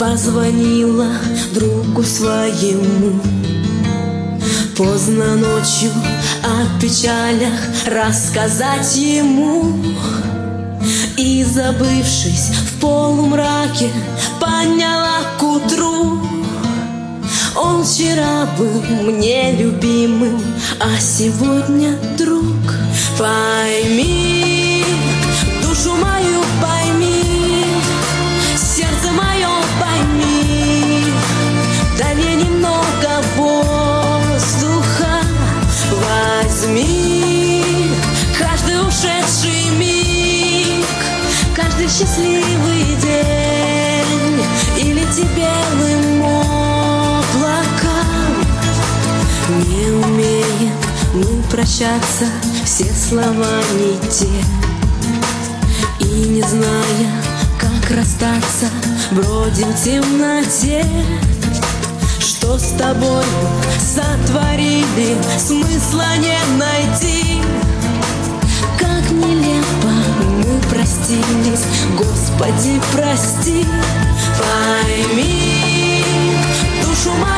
Позвонила другу своему поздно ночью о печалях рассказать ему. И, забывшись в полумраке, поняла к утру: он вчера был мне любимым, а сегодня друг. Пойми, душу мою пойми, сердце мое пойми, дай мне немного воздуха, возьми каждый ушедший миг, каждый счастливый день, и лети белым облакам. Не умеем мы прощаться, все слова не те, и не зная, как расстаться, бродим в темноте. Что с тобой сотворили, смысла не найти. Как нелепо мы простились, Господи, прости. Пойми, душу мою